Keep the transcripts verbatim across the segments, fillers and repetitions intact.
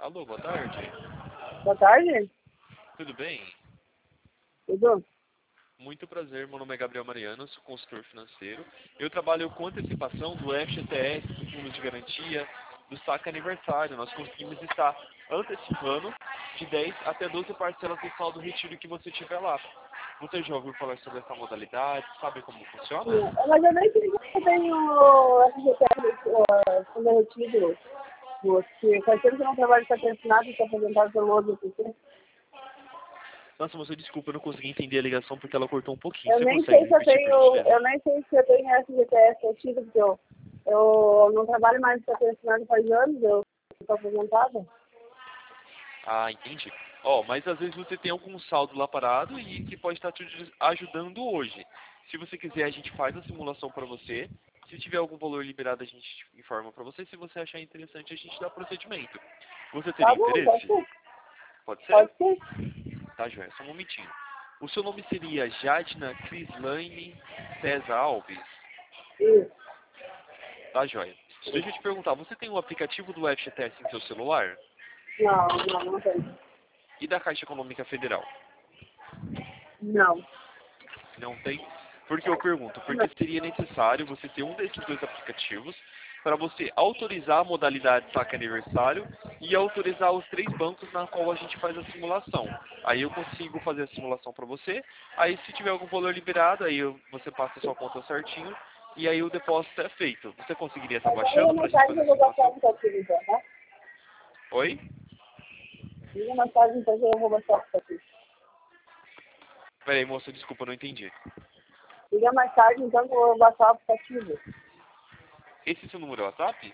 Alô, boa tarde. Boa tarde. Tudo bem? Tudo? Muito prazer, meu nome é Gabriel Mariano, sou consultor financeiro. Eu trabalho com antecipação do F G T S, do Fundo de Garantia, do saque aniversário. Nós conseguimos estar antecipando de dez até doze parcelas do saldo retiro que você tiver lá. Você já ouviu falar sobre essa modalidade? Sabe como funciona? Sim. Mas eu nem sei se eu tenho F G T S convertido. Porque faz tempo que eu não trabalho com patrocinado e estou apresentado pelo outro P C. Nossa, moça, desculpa, eu não consegui entender a ligação porque ela cortou um pouquinho. Eu Você nem consegue sei se eu repetir, por tenho, gentileza? eu nem sei se eu tenho F G T S ativo, porque eu, eu não trabalho mais com patrocinado faz anos, eu estou apresentada. Ah, entendi. Ó, mas às vezes você tem algum saldo lá parado e que pode estar te ajudando hoje. Se você quiser, a gente faz a simulação para você. Se tiver algum valor liberado, a gente informa para você. Se você achar interessante, a gente dá procedimento. Você Tá teria bom, pode interesse? ser. Pode ser? Pode ser. Tá, joia. Só um momentinho. O seu nome seria Jadna Crislaine César Alves? Isso. Tá, joia. Deixa eu te perguntar, você tem um aplicativo do F G T S em seu celular? Não, não, não tenho. E da Caixa Econômica Federal? Não. Não tem? Porque eu pergunto, Não. porque seria necessário você ter um desses dois aplicativos para você autorizar a modalidade saque aniversário e autorizar os três bancos na qual a gente faz a simulação. Aí eu consigo fazer a simulação para você, aí se tiver algum valor liberado, aí eu- você passa a sua conta certinho e aí o depósito é feito. Você conseguiria estar Mas só liga baixando para a mais gente tarde que fazer eu a vou baixar o simulação? aplicativo então, tá? Oi? Liga mais tarde então que eu vou baixar o aplicativo. Peraí, moça, desculpa, eu não entendi. Liga mais tarde então que eu vou baixar o aplicativo. Esse é o seu número WhatsApp?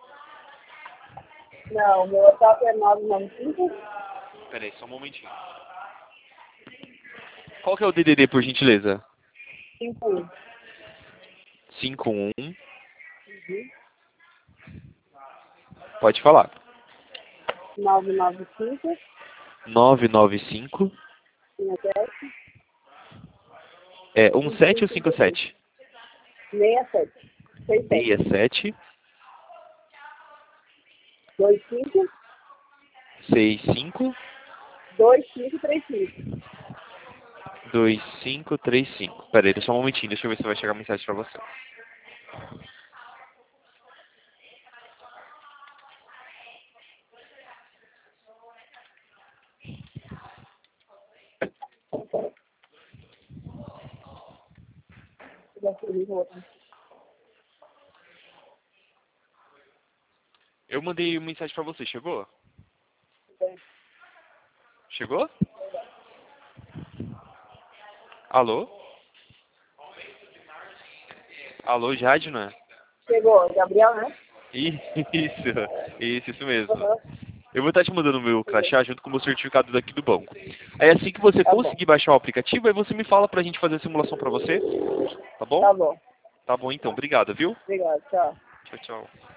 Não, meu WhatsApp é nove nove cinco, Peraí, só um momentinho. Qual que é o D D D, por gentileza? cinco um. cinco um. Uhum. Pode falar. nove nove cinco, nove nove cinco. sete, É um cinco sete ou cinco cinco dois, sete? seis sete, seis sete, seis sete. dois cinco, seis cinco. dois cinco três cinco. dois cinco três cinco. Pera aí, só um momentinho. Deixa eu ver se vai chegar a mensagem pra você. Já feliz, outra. Eu mandei uma mensagem pra você. Chegou? Chegou? Alô? Alô, Jadna? Chegou, Gabriel, né? Isso, isso, isso mesmo. Aham. Eu vou estar te mandando o meu crachá junto com o meu certificado daqui do banco. Aí assim que você Tá bom, conseguir baixar o aplicativo, aí você me fala pra gente fazer a simulação pra você. Tá bom? tá bom. Tá bom então. Obrigado, viu? Obrigado, tchau. Tchau, tchau.